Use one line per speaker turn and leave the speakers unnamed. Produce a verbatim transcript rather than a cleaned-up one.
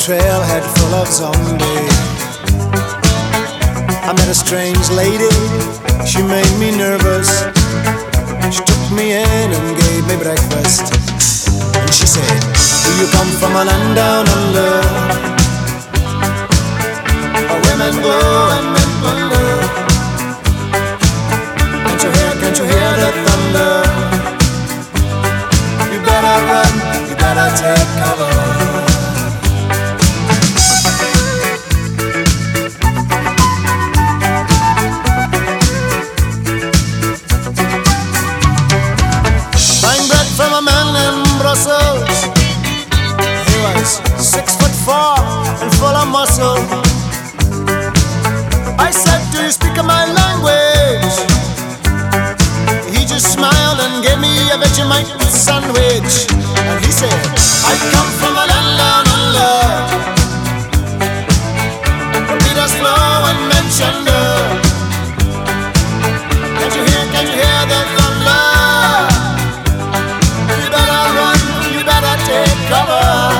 trailhead full of zombies. I met a strange lady, she made me nervous. She took me in and gave me breakfast. And she said, do you come from a land down under, where women glow and men wonder? Can't you hear, can't you hear the thunder? You better run, you better take cover. From a man in Brussels, he was six foot four and full of muscle. I said, do you speak my language? He just smiled and gave me a Vegemite sandwich. And he said, I come from a land down under, where Peter's flow and Manchester. Can't you hear, can't you hear the thunder? Take cover.